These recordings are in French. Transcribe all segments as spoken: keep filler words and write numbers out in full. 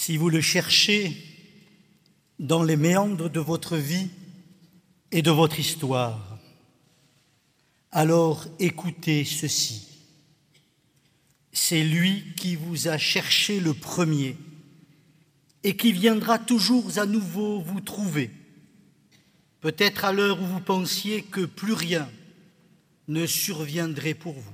Si vous le cherchez dans les méandres de votre vie et de votre histoire, alors écoutez ceci. C'est lui qui vous a cherché le premier et qui viendra toujours à nouveau vous trouver, peut-être à l'heure où vous pensiez que plus rien ne surviendrait pour vous.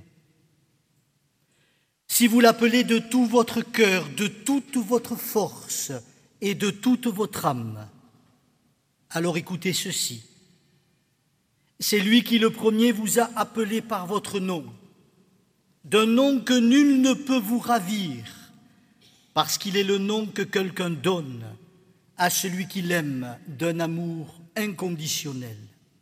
Si vous l'appelez de tout votre cœur, de toute votre force et de toute votre âme, alors écoutez ceci. C'est lui qui le premier vous a appelé par votre nom, d'un nom que nul ne peut vous ravir, parce qu'il est le nom que quelqu'un donne à celui qui l'aime d'un amour inconditionnel.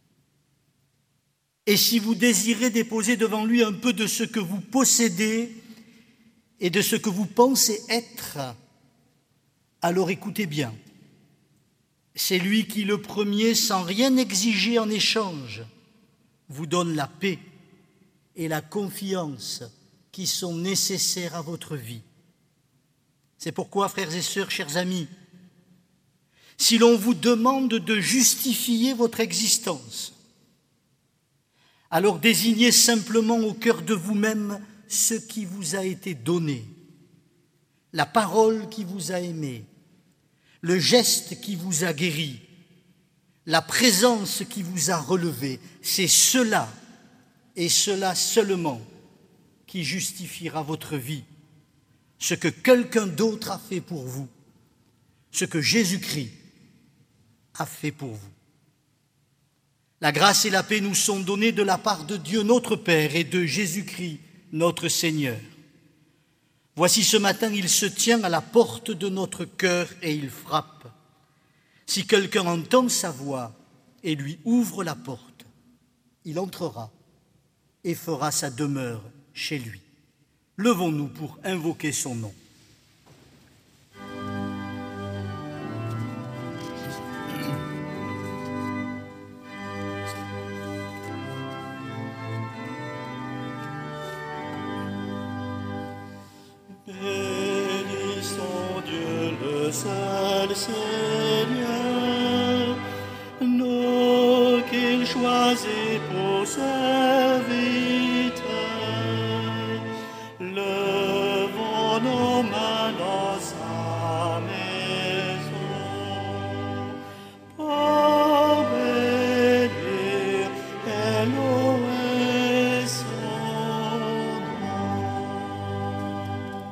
Et si vous désirez déposer devant lui un peu de ce que vous possédez et de ce que vous pensez être, alors écoutez bien. C'est lui qui, le premier, sans rien exiger en échange, vous donne la paix et la confiance qui sont nécessaires à votre vie. C'est pourquoi, frères et sœurs, chers amis, si l'on vous demande de justifier votre existence, alors désignez simplement au cœur de vous-même ce qui vous a été donné, la parole qui vous a aimé, le geste qui vous a guéri, la présence qui vous a relevé. C'est cela, et cela seulement, qui justifiera votre vie, ce que quelqu'un d'autre a fait pour vous, ce que Jésus-Christ a fait pour vous. La grâce et la paix nous sont données de la part de Dieu notre Père et de Jésus-Christ notre Seigneur. Voici ce matin, il se tient à la porte de notre cœur et il frappe. Si quelqu'un entend sa voix et lui ouvre la porte, il entrera et fera sa demeure chez lui. Levons-nous pour invoquer son nom. Bénissons Dieu le seul Seigneur, nous qu'il choisit pour serviteur. Levons nos mains dans sa maison pour bénir et louer son nom.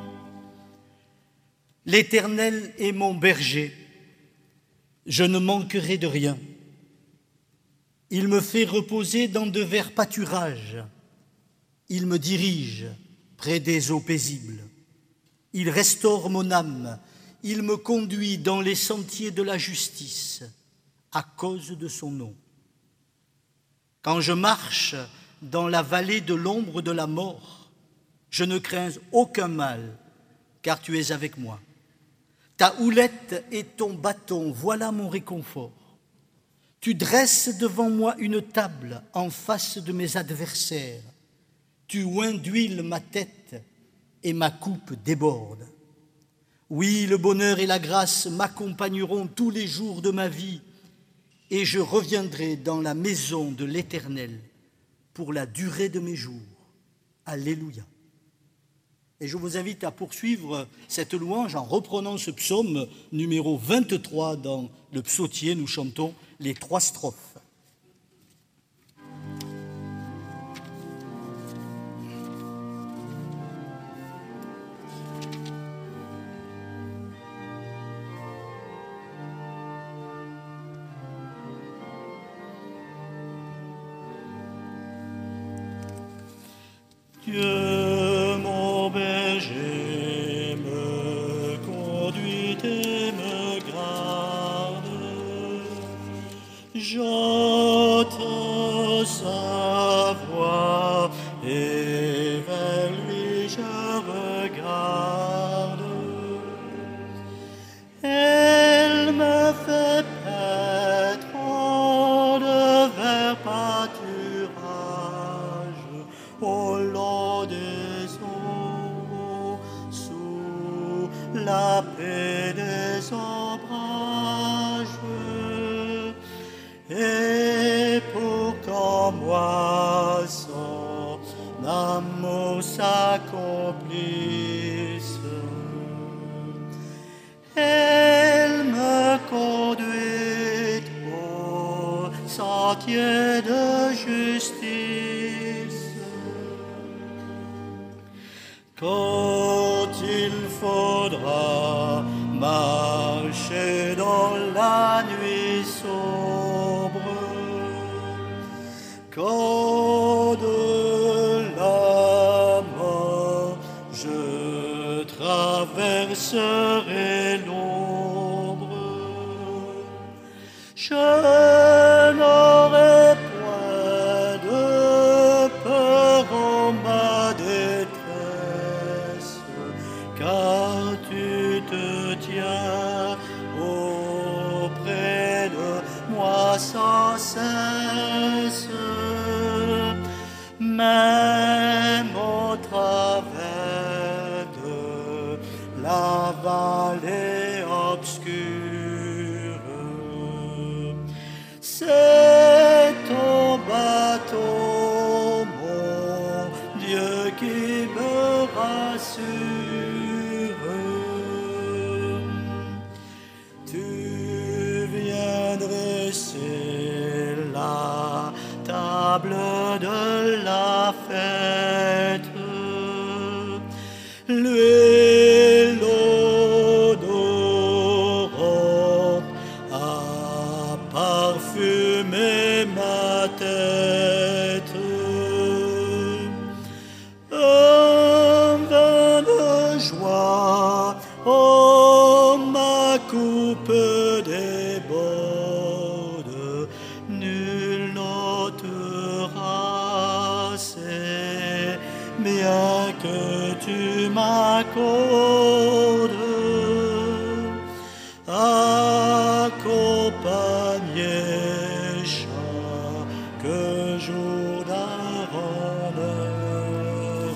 L'Éternel est mon berger, je ne manquerai de rien. Il me fait reposer dans de verts pâturages. Il me dirige près des eaux paisibles. Il restaure mon âme. Il me conduit dans les sentiers de la justice à cause de son nom. Quand je marche dans la vallée de l'ombre de la mort, je ne crains aucun mal, car tu es avec moi. Ta houlette et ton bâton, voilà mon réconfort. Tu dresses devant moi une table en face de mes adversaires. Tu oins d'huile ma tête et ma coupe déborde. Oui, le bonheur et la grâce m'accompagneront tous les jours de ma vie et je reviendrai dans la maison de l'Éternel pour la durée de mes jours. Alléluia. Et je vous invite à poursuivre cette louange en reprenant ce psaume numéro vingt-trois dans le psautier. Nous chantons les trois strophes. Dieu, mon berger, me conduit et me garde. J'entends sa voix et vers lui je regarde. Elle me fait paître en de verts pâturages au long des eaux, sous la paix des moi son amour s'accomplisse. Elle me conduit au sentier de justice. Quand il faudra marcher dans la nuit sombre, quand de la mort je traverserai l'ombre, je n'aurai point de peur en ma détresse, car tu te tiens auprès de moi sans cesse. Même au travers de la vallée obscure, c'est ton bâton, mon Dieu, qui me rassure. Tu viens dresser la table de la fête, l'huile odorante a parfumé ma tête. Un vin de joie, oh, ma coupe déborde, nul n'ôtera ces biens que tu m'accordes. Accompagner chaque jour d'un rendez-vous.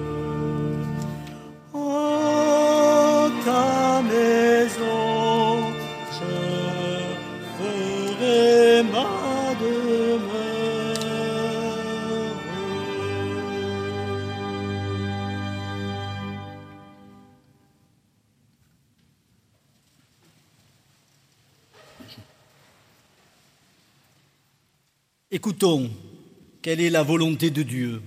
En ta maison, je ferai ma demeure. Écoutons, quelle est la volonté de Dieu?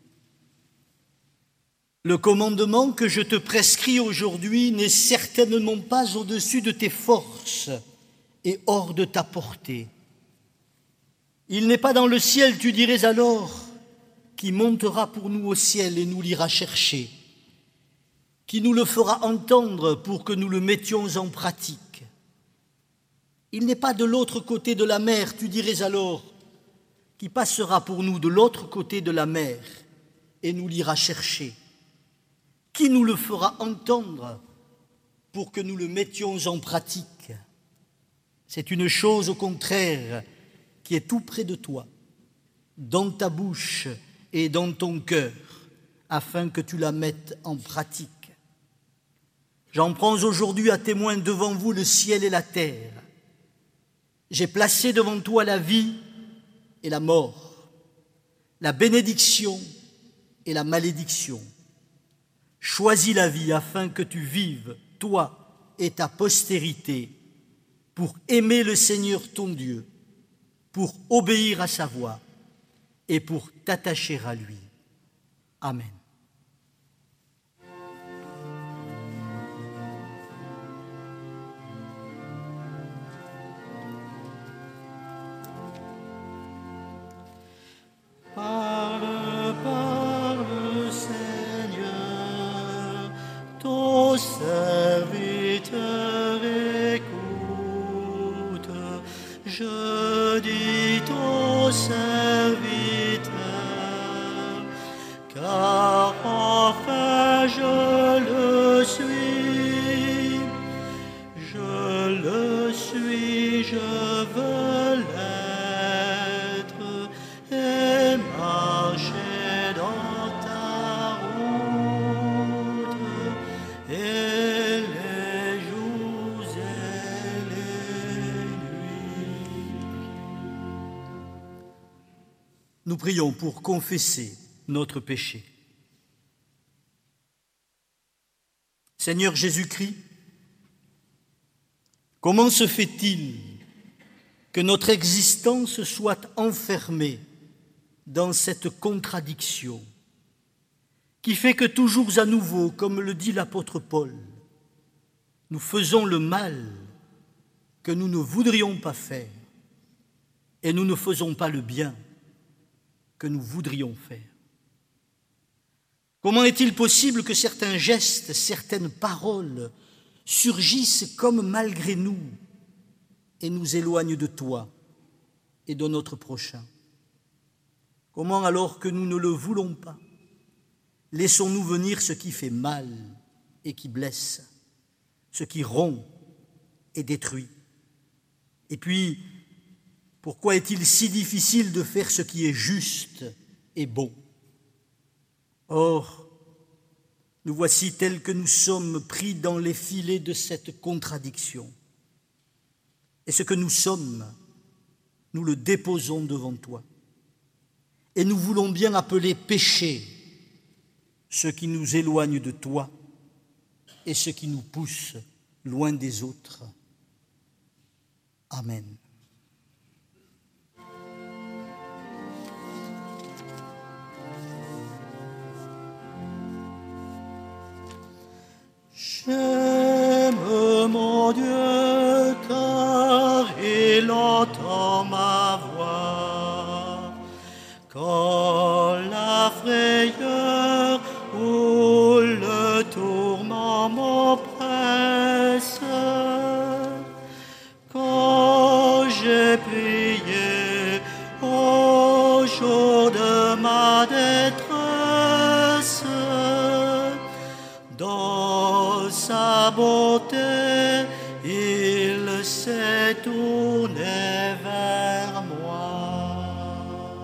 Le commandement que je te prescris aujourd'hui n'est certainement pas au-dessus de tes forces et hors de ta portée. Il n'est pas dans le ciel, tu dirais alors, qui montera pour nous au ciel et nous l'ira chercher, qui nous le fera entendre pour que nous le mettions en pratique. Il n'est pas de l'autre côté de la mer, tu dirais alors, qui passera pour nous de l'autre côté de la mer et nous l'ira chercher, qui nous le fera entendre pour que nous le mettions en pratique. C'est une chose au contraire qui est tout près de toi, dans ta bouche et dans ton cœur, afin que tu la mettes en pratique. J'en prends aujourd'hui à témoin devant vous le ciel et la terre. J'ai placé devant toi la vie et la mort, la bénédiction et la malédiction. Choisis la vie afin que tu vives, toi et ta postérité, pour aimer le Seigneur ton Dieu, pour obéir à sa voix et pour t'attacher à lui. Amen. Parle, parle, Seigneur, ton serviteur écoute. Je dis ton serviteur, car enfin je le suis. Je le suis, je veux l'être et marcher dans ta route, et les jours et les nuits. Nous prions pour confesser notre péché. Seigneur Jésus-Christ, comment se fait-il que notre existence soit enfermée dans cette contradiction qui fait que toujours à nouveau, comme le dit l'apôtre Paul, nous faisons le mal que nous ne voudrions pas faire et nous ne faisons pas le bien que nous voudrions faire. Comment est-il possible que certains gestes, certaines paroles surgissent comme malgré nous et nous éloignent de toi et de notre prochain? Comment, alors que nous ne le voulons pas, laissons-nous venir ce qui fait mal et qui blesse, ce qui rompt et détruit? Et puis, pourquoi est-il si difficile de faire ce qui est juste et bon? Or, nous voici tels que nous sommes pris dans les filets de cette contradiction. Et ce que nous sommes, nous le déposons devant toi. Et nous voulons bien appeler péché ce qui nous éloigne de toi et ce qui nous pousse loin des autres. Amen. J'aime mon Dieu car il entend ma voix. Quand la frayeur ou le tourment m'oppresse, quand j'ai prié au jour de ma détresse, dans sa bonté, il s'est tourné vers moi.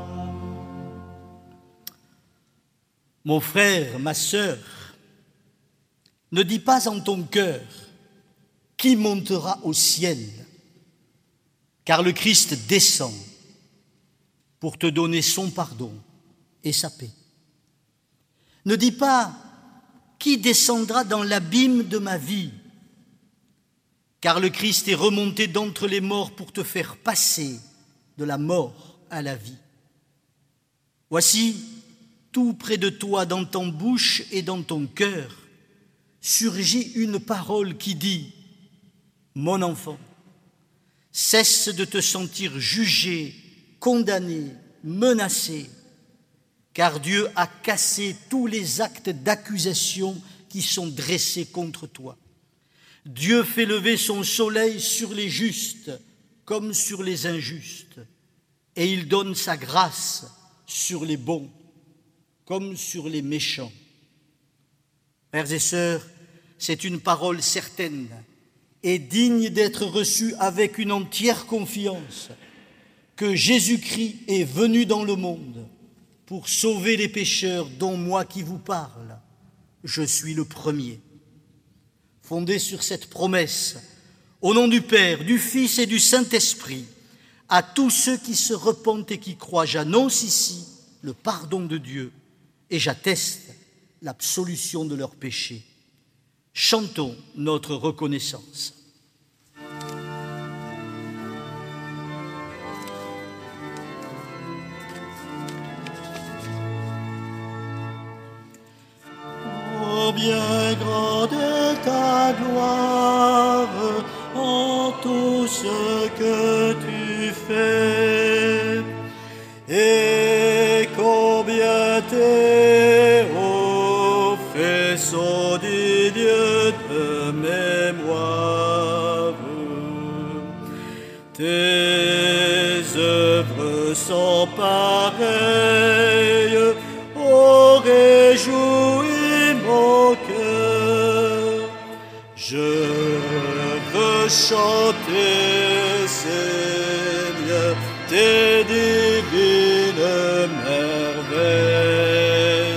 Mon frère, ma sœur, ne dis pas en ton cœur qui montera au ciel, car le Christ descend pour te donner son pardon et sa paix. Ne dis pas qui descendra dans l'abîme de ma vie, car le Christ est remonté d'entre les morts pour te faire passer de la mort à la vie. Voici, tout près de toi, dans ton bouche et dans ton cœur, surgit une parole qui dit « Mon enfant, cesse de te sentir jugé, condamné, menacé, car Dieu a cassé tous les actes d'accusation qui sont dressés contre toi. Dieu fait lever son soleil sur les justes comme sur les injustes, et il donne sa grâce sur les bons comme sur les méchants. » Frères et sœurs, c'est une parole certaine et digne d'être reçue avec une entière confiance que Jésus-Christ est venu dans le monde pour sauver les pécheurs dont moi qui vous parle, je suis le premier. Fondé sur cette promesse, au nom du Père, du Fils et du Saint-Esprit, à tous ceux qui se repentent et qui croient, j'annonce ici le pardon de Dieu et j'atteste l'absolution de leurs péchés. Chantons notre reconnaissance. Bien grande est ta gloire en tout ce que tu fais, et combien tes hauts faisceaux dignes de mémoire. Tes œuvres sont pareilles au réjouis mon cœur. Je veux chanter, Seigneur, tes divines merveilles.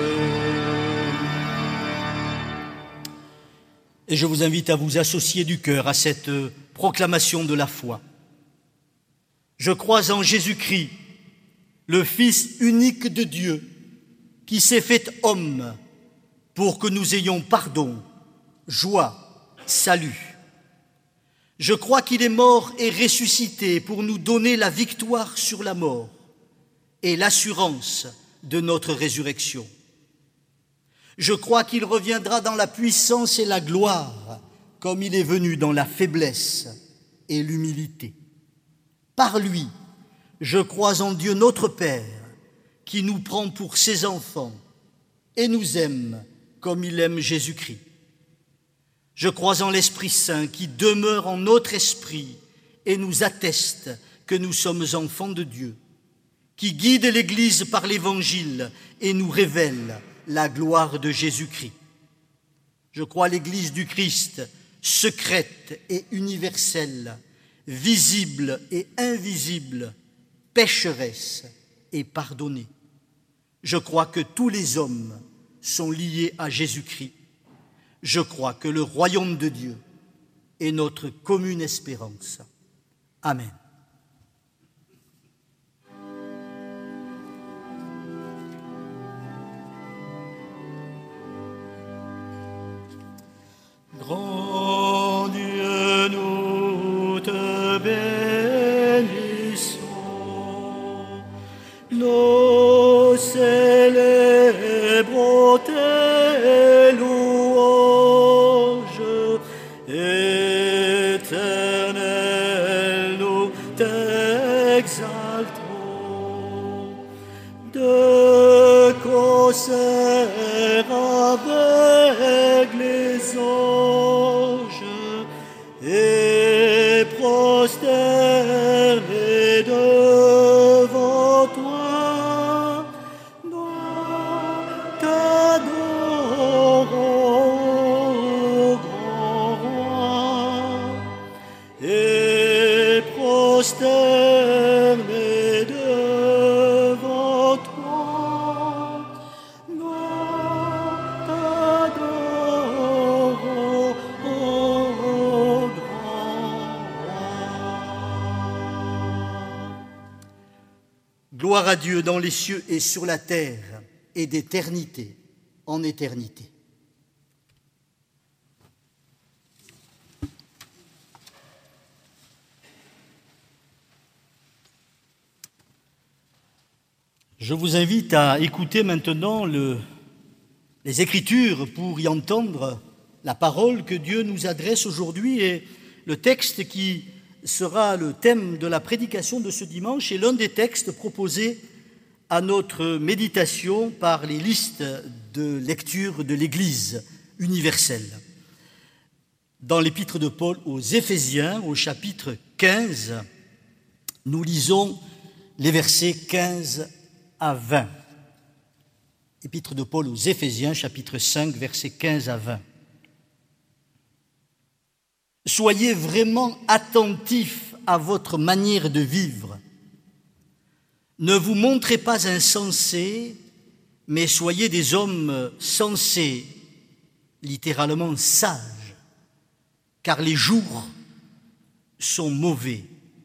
Et je vous invite à vous associer du cœur à cette proclamation de la foi. Je crois en Jésus-Christ, le Fils unique de Dieu, qui s'est fait homme pour que nous ayons pardon, joie, salut. Je crois qu'il est mort et ressuscité pour nous donner la victoire sur la mort et l'assurance de notre résurrection. Je crois qu'il reviendra dans la puissance et la gloire, comme il est venu dans la faiblesse et l'humilité. Par lui, je crois en Dieu notre Père, qui nous prend pour ses enfants et nous aime comme il aime Jésus-Christ. Je crois en l'Esprit Saint qui demeure en notre esprit et nous atteste que nous sommes enfants de Dieu, qui guide l'Église par l'Évangile et nous révèle la gloire de Jésus-Christ. Je crois l'Église du Christ, secrète et universelle, visible et invisible, pécheresse et pardonnée. Je crois que tous les hommes sont liés à Jésus-Christ. Je crois que le royaume de Dieu est notre commune espérance. Amen. Grand Dieu, nous te bénissons. Nous célébrons tes louanges. Éternel, nous t'exaltons. De concert avec les anges et prosternés devant toi, nous t'adorons, grand roi, et prosternés devant toi, nous t'adorons, grand roi. Gloire à Dieu dans les cieux et sur la terre, et d'éternité en éternité. Je vous invite à écouter maintenant le, les Écritures pour y entendre la parole que Dieu nous adresse aujourd'hui, et le texte qui sera le thème de la prédication de ce dimanche est l'un des textes proposés à notre méditation par les listes de lecture de l'Église universelle. Dans l'épître de Paul aux Éphésiens, au chapitre quinze, nous lisons les versets quinze à vingt. Épître de Paul aux Éphésiens, chapitre cinq, versets quinze à vingt. Soyez vraiment attentifs à votre manière de vivre. Ne vous montrez pas insensés, mais soyez des hommes sensés, littéralement sages, car les jours sont mauvais.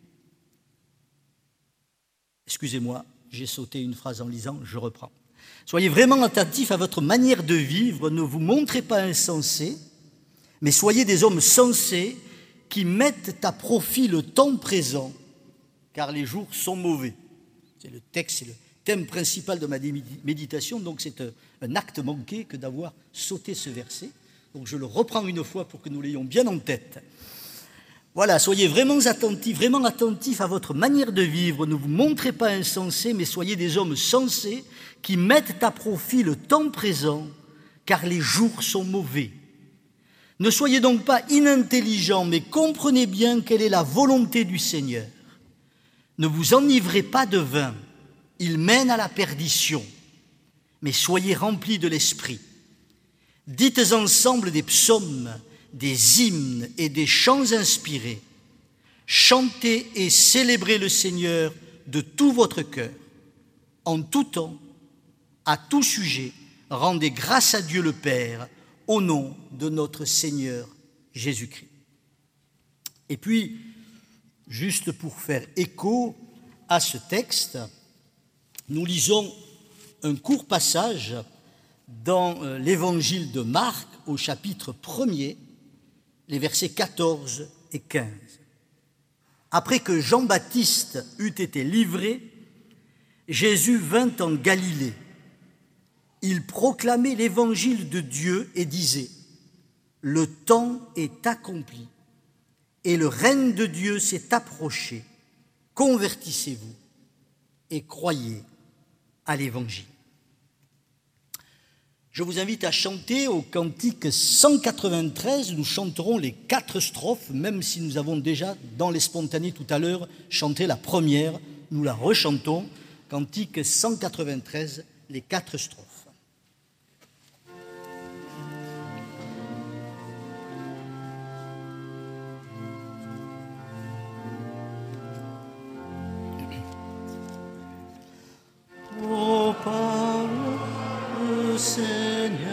Excusez-moi, j'ai sauté une phrase en lisant, je reprends. Soyez vraiment attentifs à votre manière de vivre, ne vous montrez pas insensés, mais soyez des hommes sensés qui mettent à profit le temps présent, car les jours sont mauvais. C'est le texte, c'est le thème principal de ma méditation, donc c'est un acte manqué que d'avoir sauté ce verset. Donc je le reprends une fois pour que nous l'ayons bien en tête. Voilà, soyez vraiment attentifs, vraiment attentifs à votre manière de vivre, ne vous montrez pas insensés, mais soyez des hommes sensés qui mettent à profit le temps présent, car les jours sont mauvais. Ne soyez donc pas inintelligents, mais comprenez bien quelle est la volonté du Seigneur. Ne vous enivrez pas de vin, il mène à la perdition, mais soyez remplis de l'esprit. Dites ensemble des psaumes, des hymnes et des chants inspirés. Chantez et célébrez le Seigneur de tout votre cœur. En tout temps, à tout sujet, rendez grâce à Dieu le Père, au nom de notre Seigneur Jésus-Christ. Et puis, juste pour faire écho à ce texte, Nous lisons un court passage dans l'évangile de Marc au chapitre premier, les versets quatorze et quinze. Après que Jean-Baptiste eut été livré, Jésus vint en Galilée. Il proclamait l'évangile de Dieu et disait : le temps est accompli et le règne de Dieu s'est approché. Convertissez-vous et croyez à l'évangile. Je vous invite à chanter au cantique cent quatre-vingt-treize. Nous chanterons les quatre strophes, même si nous avons déjà, dans les spontanés tout à l'heure, chanté la première. Nous la rechantons. Cantique cent quatre-vingt-treize, les quatre strophes. Ô parle, Seigneur,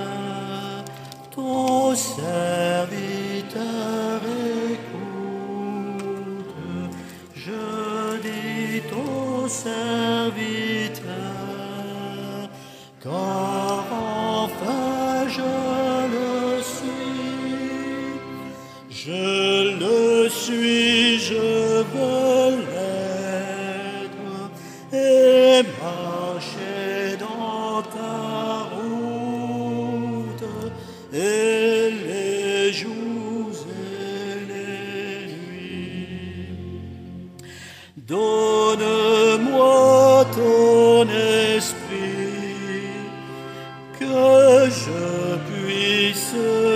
ton serviteur écoute. Je dis ton serviteur, car enfin je le suis. Je le suis, je veux l'être et marcher dans ta route, et les jours et les nuits. Donne-moi ton esprit, que je puisse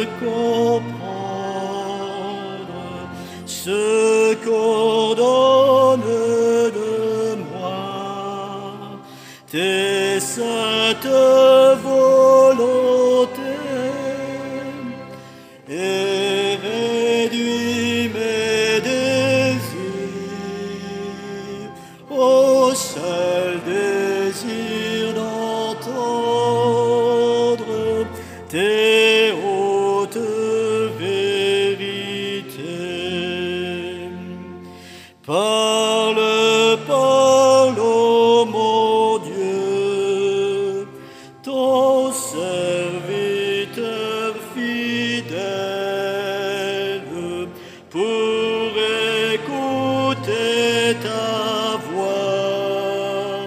comprendre ce qu'ordonne de moi tes saintes volontés, et réduis mes désirs au seul désir d'entendre tes hautes vérités. Parle, parle, ô mon Dieu, ton serviteur fidèle, pour écouter ta voix.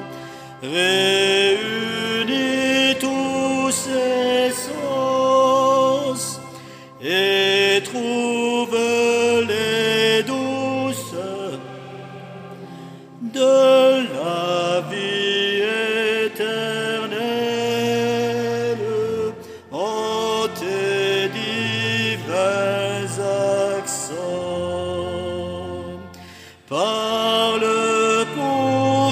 Réunis tous ses sens et trouve les douces de la vie éternelle en tes divins accents. Parle pour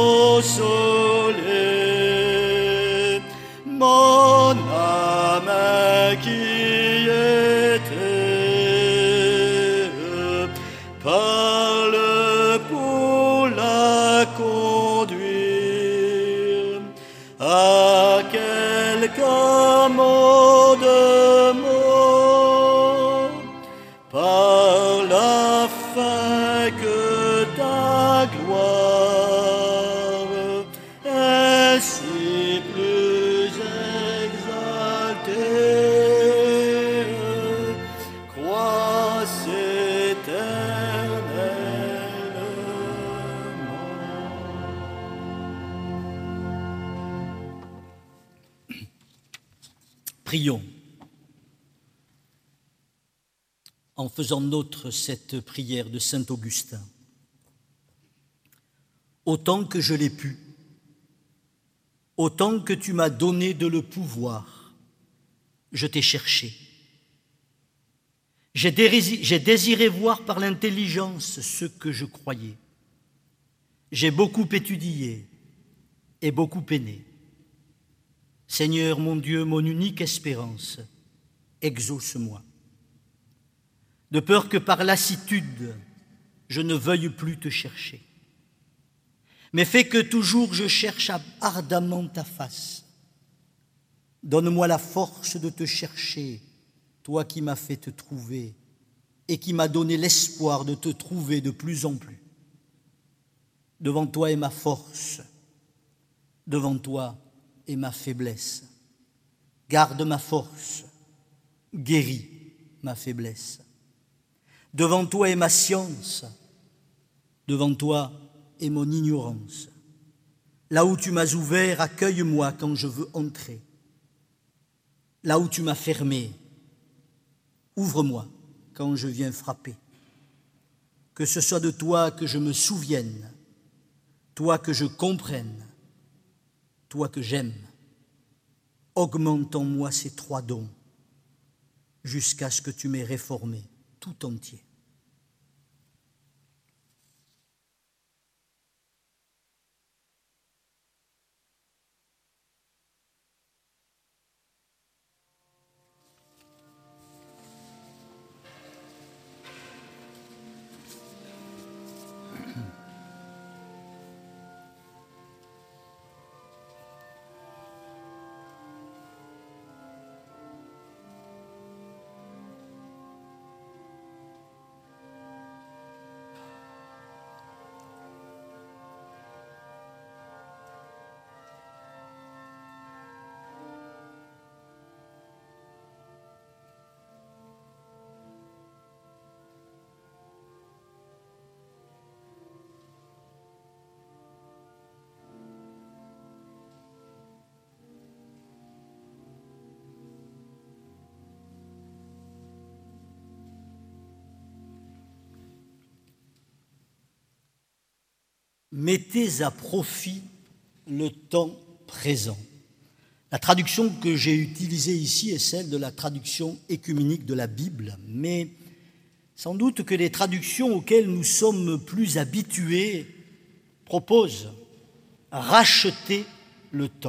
consoler mon âme inquiétée. Parle pour la conduire à quelque commandement. Parle afin que ta gloire ainsi plus exaltée croisse éternellement. Prions. En faisant nôtre cette prière de saint Augustin. Autant que je l'ai pu, autant que tu m'as donné de le pouvoir, je t'ai cherché. J'ai désiré, j'ai désiré voir par l'intelligence ce que je croyais. J'ai beaucoup étudié et beaucoup peiné. Seigneur mon Dieu, mon unique espérance, exauce-moi. De peur que par lassitude, je ne veuille plus te chercher. Mais fais que toujours je cherche ardemment ta face. Donne-moi la force de te chercher, toi qui m'as fait te trouver et qui m'as donné l'espoir de te trouver de plus en plus. Devant toi est ma force, Devant toi est ma faiblesse. Garde ma force, guéris ma faiblesse. Devant toi est ma science, devant toi est mon ignorance. Là où tu m'as ouvert, accueille-moi quand je veux entrer. Là où tu m'as fermé, ouvre-moi quand je viens frapper. Que ce soit de toi que je me souvienne, toi que je comprenne, toi que j'aime. Augmente en moi ces trois dons jusqu'à ce que tu m'aies réformé tout entier. Mettez à profit le temps présent. La traduction que j'ai utilisée ici est celle de la traduction œcuménique de la Bible, mais sans doute que les traductions auxquelles nous sommes plus habitués proposent « racheter le temps ».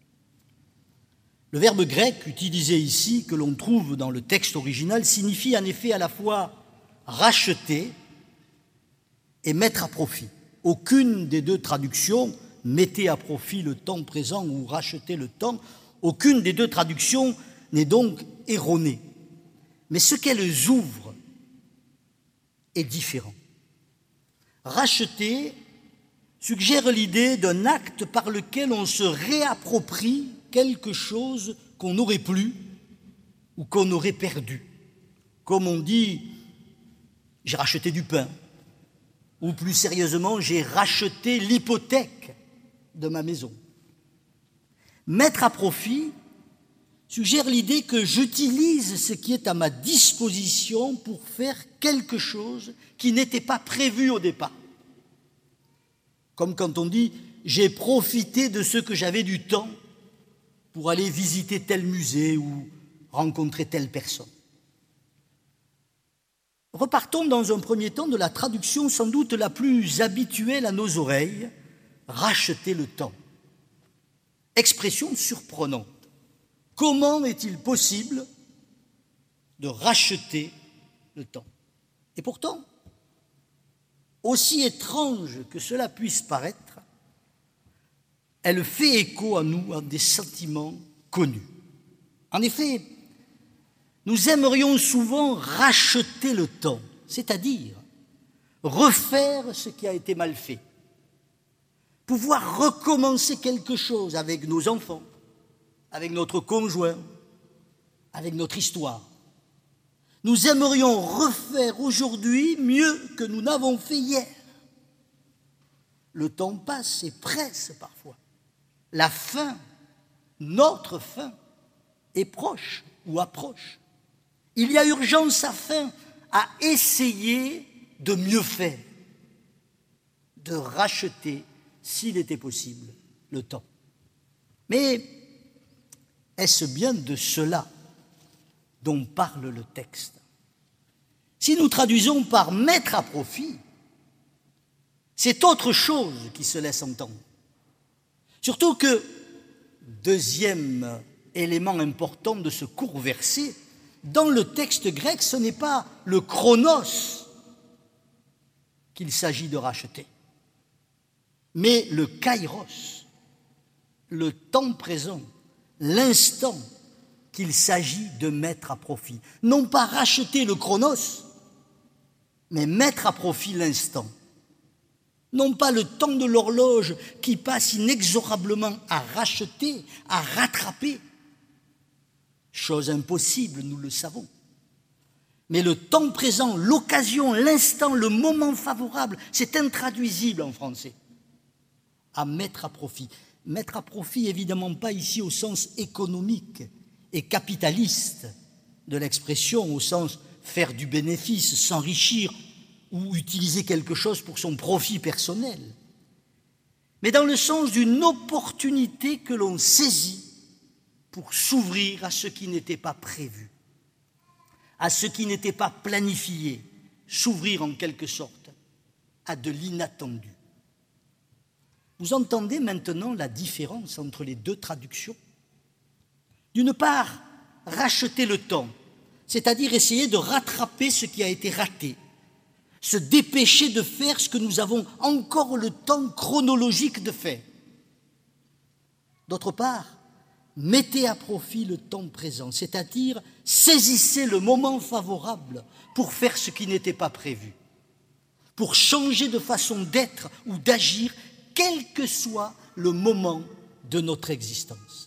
Le verbe grec utilisé ici, que l'on trouve dans le texte original, signifie en effet à la fois racheter et mettre à profit. Aucune des deux traductions, mettez à profit le temps présent ou rachetez le temps, aucune des deux traductions n'est donc erronée. Mais ce qu'elles ouvrent est différent. Racheter suggère l'idée d'un acte par lequel on se réapproprie quelque chose qu'on n'aurait plus ou qu'on aurait perdu. Comme on dit, j'ai racheté du pain. Ou plus sérieusement, j'ai racheté l'hypothèque de ma maison. Mettre à profit suggère l'idée que j'utilise ce qui est à ma disposition pour faire quelque chose qui n'était pas prévu au départ. Comme quand on dit « j'ai profité de ce que j'avais du temps pour aller visiter tel musée ou rencontrer telle personne ». Repartons dans un premier temps de la traduction sans doute la plus habituelle à nos oreilles, « racheter le temps ». Expression surprenante. Comment est-il possible de racheter le temps? Et pourtant, aussi étrange que cela puisse paraître, elle fait écho à nous, à des sentiments connus. En effet, nous aimerions souvent racheter le temps, c'est-à-dire refaire ce qui a été mal fait, pouvoir recommencer quelque chose avec nos enfants, avec notre conjoint, avec notre histoire. Nous aimerions refaire aujourd'hui mieux que nous n'avons fait hier. Le temps passe et presse parfois. La fin, notre fin, est proche ou approche. Il y a urgence à fin à essayer de mieux faire, de racheter, s'il était possible, le temps. Mais est-ce bien de cela dont parle le texte? Si nous traduisons par « mettre à profit », c'est autre chose qui se laisse entendre. Surtout que, deuxième élément important de ce court verset, dans le texte grec, ce n'est pas le chronos qu'il s'agit de racheter, mais le kairos, le temps présent, l'instant qu'il s'agit de mettre à profit. Non pas racheter le chronos, mais mettre à profit l'instant. non pas le temps de l'horloge qui passe inexorablement à racheter, à rattraper. Chose impossible, nous le savons. Mais le temps présent, l'occasion, l'instant, le moment favorable, c'est intraduisible en français. À mettre à profit. Mettre à profit, évidemment pas ici au sens économique et capitaliste de l'expression, au sens faire du bénéfice, s'enrichir ou utiliser quelque chose pour son profit personnel, mais dans le sens d'une opportunité que l'on saisit pour s'ouvrir à ce qui n'était pas prévu, à ce qui n'était pas planifié, s'ouvrir en quelque sorte à de l'inattendu. Vous entendez maintenant la différence entre les deux traductions? D'une part, racheter le temps, c'est-à-dire essayer de rattraper ce qui a été raté, se dépêcher de faire ce que nous avons encore le temps chronologique de faire. D'autre part, mettez à profit le temps présent, c'est-à-dire saisissez le moment favorable pour faire ce qui n'était pas prévu, pour changer de façon d'être ou d'agir, quel que soit le moment de notre existence.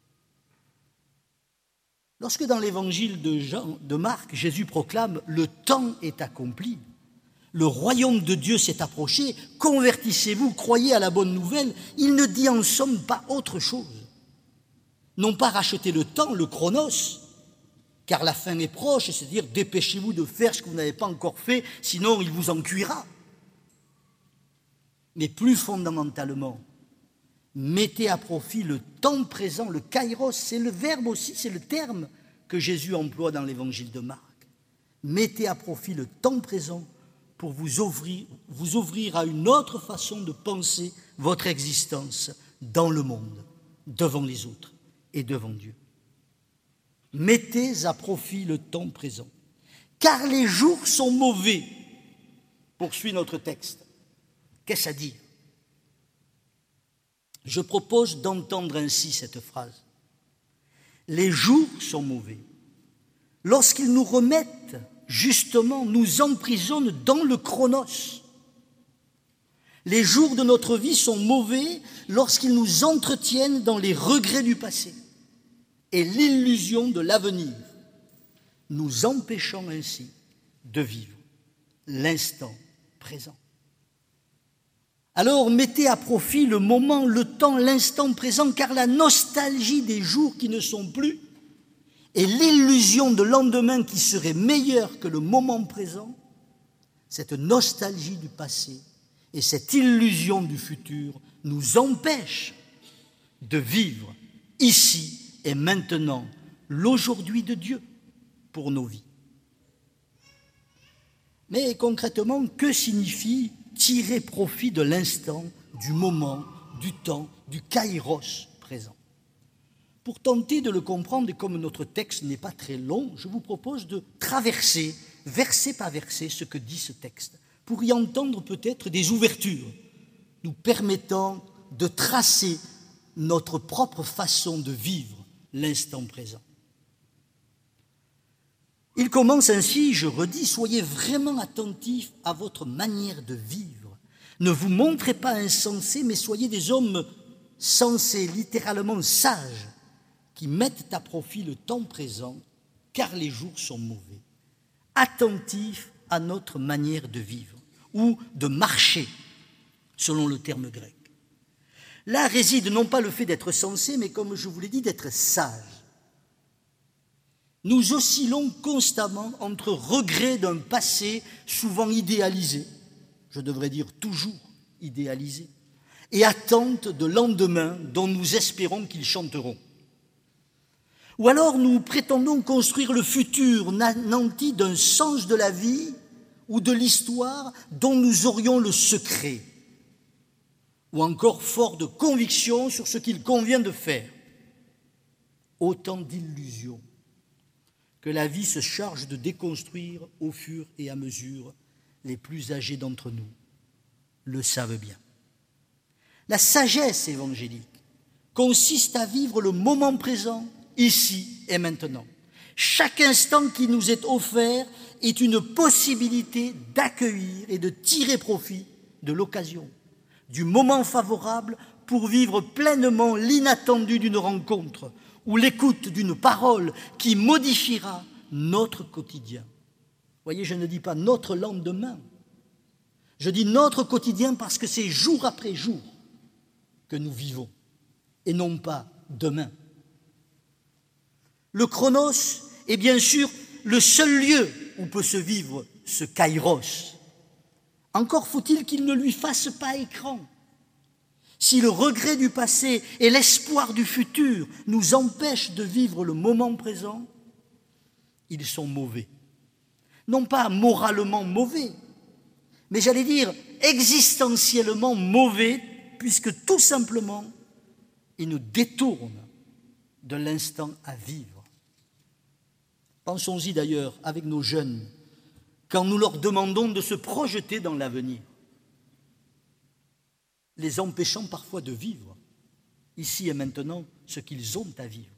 Lorsque dans l'évangile de, Jean, de Marc, Jésus proclame « Le temps est accompli », le royaume de Dieu s'est approché, convertissez-vous, croyez à la bonne nouvelle, il ne dit en somme pas autre chose. Non pas racheter le temps, le chronos, car la fin est proche, c'est-à-dire dépêchez-vous de faire ce que vous n'avez pas encore fait, sinon il vous en cuira. Mais plus fondamentalement, mettez à profit le temps présent, le kairos, c'est le verbe aussi, c'est le terme que Jésus emploie dans l'évangile de Marc. Mettez à profit le temps présent pour vous ouvrir, vous ouvrir à une autre façon de penser votre existence dans le monde, devant les autres et devant Dieu. Mettez à profit le temps présent, car les jours sont mauvais, poursuit notre texte. Qu'est-ce à dire? Je propose d'entendre ainsi cette phrase. Les jours sont mauvais. Lorsqu'ils nous remettent, justement, nous emprisonnent dans le chronos. Les jours de notre vie sont mauvais lorsqu'ils nous entretiennent dans les regrets du passé et l'illusion de l'avenir, nous empêchant ainsi de vivre l'instant présent. Alors mettez à profit le moment, le temps, l'instant présent, car la nostalgie des jours qui ne sont plus et l'illusion de lendemain qui serait meilleur que le moment présent, cette nostalgie du passé et cette illusion du futur nous empêchent de vivre ici et maintenant l'aujourd'hui de Dieu pour nos vies. Mais concrètement, que signifie tirer profit de l'instant, du moment, du temps, du kairos présent? Pour tenter de le comprendre, et comme notre texte n'est pas très long, je vous propose de traverser, verset par verset, ce que dit ce texte, pour y entendre peut-être des ouvertures, nous permettant de tracer notre propre façon de vivre l'instant présent. Il commence ainsi, je redis, soyez vraiment attentifs à votre manière de vivre. Ne vous montrez pas insensés, mais soyez des hommes sensés, littéralement sages, qui mettent à profit le temps présent, car les jours sont mauvais. Attentifs à notre manière de vivre, ou de marcher, selon le terme grec. Là réside non pas le fait d'être sensé, mais comme je vous l'ai dit, d'être sage. Nous oscillons constamment entre regret d'un passé souvent idéalisé, je devrais dire toujours idéalisé, et attente de lendemain dont nous espérons qu'ils chanteront. Ou alors nous prétendons construire le futur nanti d'un sens de la vie ou de l'histoire dont nous aurions le secret, ou encore fort de conviction sur ce qu'il convient de faire. Autant d'illusions que la vie se charge de déconstruire au fur et à mesure. Les plus âgés d'entre nous le savent bien. La sagesse évangélique consiste à vivre le moment présent, ici et maintenant. Chaque instant qui nous est offert est une possibilité d'accueillir et de tirer profit de l'occasion, du moment favorable pour vivre pleinement l'inattendu d'une rencontre ou l'écoute d'une parole qui modifiera notre quotidien. Voyez, je ne dis pas notre lendemain, je dis notre quotidien parce que c'est jour après jour que nous vivons et non pas demain. Le chronos est bien sûr le seul lieu où peut se vivre ce kairos. Encore faut-il qu'il ne lui fasse pas écran. Si le regret du passé et l'espoir du futur nous empêchent de vivre le moment présent, ils sont mauvais. Non pas moralement mauvais, mais j'allais dire existentiellement mauvais, puisque tout simplement, ils nous détournent de l'instant à vivre. Pensons-y d'ailleurs avec nos jeunes, quand nous leur demandons de se projeter dans l'avenir, les empêchant parfois de vivre, ici et maintenant, ce qu'ils ont à vivre.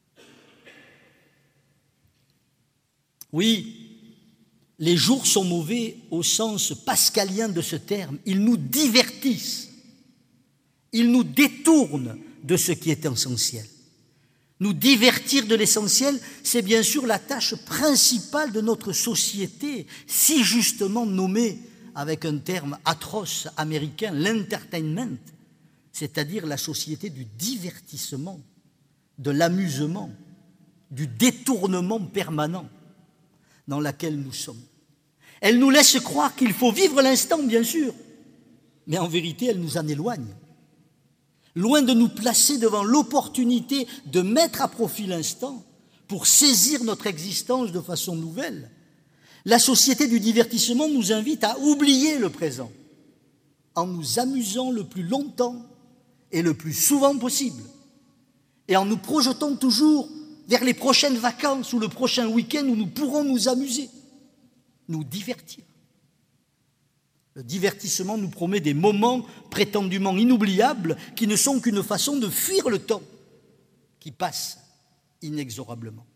Oui, les jours sont mauvais au sens pascalien de ce terme. Ils nous divertissent, ils nous détournent de ce qui est essentiel. Nous divertir de l'essentiel, c'est bien sûr la tâche principale de notre société, si justement nommée avec un terme atroce américain, l'entertainment, c'est-à-dire la société du divertissement, de l'amusement, du détournement permanent dans laquelle nous sommes. Elle nous laisse croire qu'il faut vivre l'instant, bien sûr, mais en vérité, elle nous en éloigne. Loin de nous placer devant l'opportunité de mettre à profit l'instant pour saisir notre existence de façon nouvelle, la société du divertissement nous invite à oublier le présent en nous amusant le plus longtemps et le plus souvent possible et en nous projetant toujours vers les prochaines vacances ou le prochain week-end où nous pourrons nous amuser, nous divertir. Le divertissement nous promet des moments prétendument inoubliables qui ne sont qu'une façon de fuir le temps qui passe inexorablement.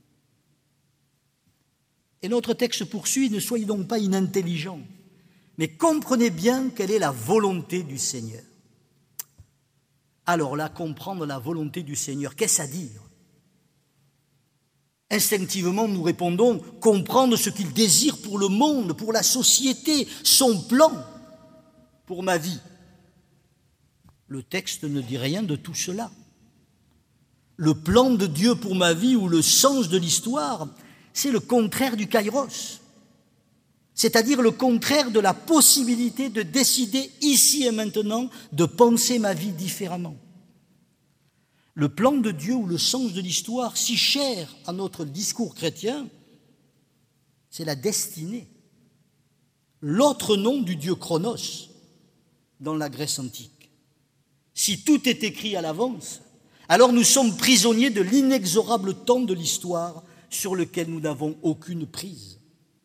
Et notre texte poursuit, ne soyez donc pas inintelligents, mais comprenez bien quelle est la volonté du Seigneur. Alors là, comprendre la volonté du Seigneur, qu'est-ce à dire ? Instinctivement, nous répondons comprendre ce qu'il désire pour le monde, pour la société, son plan pour ma vie. Le texte ne dit rien de tout cela. Le plan de Dieu pour ma vie ou le sens de l'histoire, c'est le contraire du kairos, c'est-à-dire le contraire de la possibilité de décider ici et maintenant de penser ma vie différemment. Le plan de Dieu ou le sens de l'histoire, si cher à notre discours chrétien, c'est la destinée. L'autre nom du dieu Chronos dans la Grèce antique. Si tout est écrit à l'avance, alors nous sommes prisonniers de l'inexorable temps de l'histoire sur lequel nous n'avons aucune prise.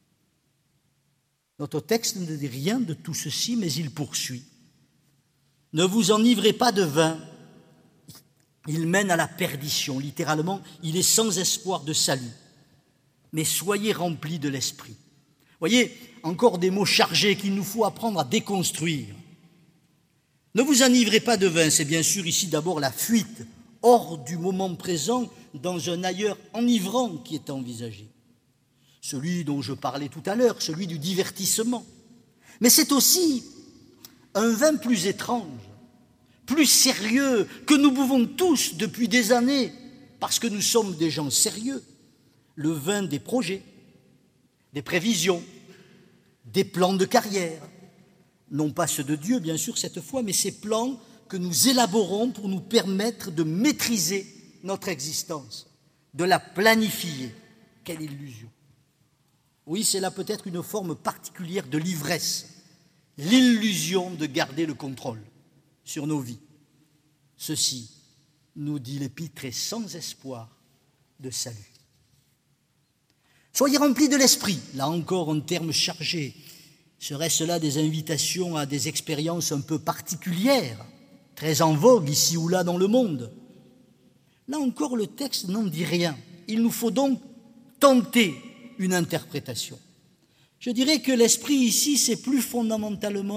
Notre texte ne dit rien de tout ceci, mais il poursuit. Ne vous enivrez pas de vin. Il mène à la perdition, littéralement, il est sans espoir de salut. Mais soyez remplis de l'esprit. Voyez, encore des mots chargés qu'il nous faut apprendre à déconstruire. Ne vous enivrez pas de vin, c'est bien sûr ici d'abord la fuite hors du moment présent dans un ailleurs enivrant qui est envisagé. Celui dont je parlais tout à l'heure, celui du divertissement. Mais c'est aussi un vin plus étrange, plus sérieux, que nous buvons tous depuis des années, parce que nous sommes des gens sérieux, le vin des projets, des prévisions, des plans de carrière, non pas ceux de Dieu, bien sûr, cette fois, mais ces plans que nous élaborons pour nous permettre de maîtriser notre existence, de la planifier. Quelle illusion! Oui, c'est là peut-être une forme particulière de l'ivresse, l'illusion de garder le contrôle sur nos vies. Ceci, nous dit l'Épître, est sans espoir de salut. Soyez remplis de l'esprit, là encore un terme chargé. Serait-ce là des invitations à des expériences un peu particulières, très en vogue ici ou là dans le monde? Là encore, le texte n'en dit rien. Il nous faut donc tenter une interprétation. Je dirais que l'esprit ici, c'est plus fondamentalement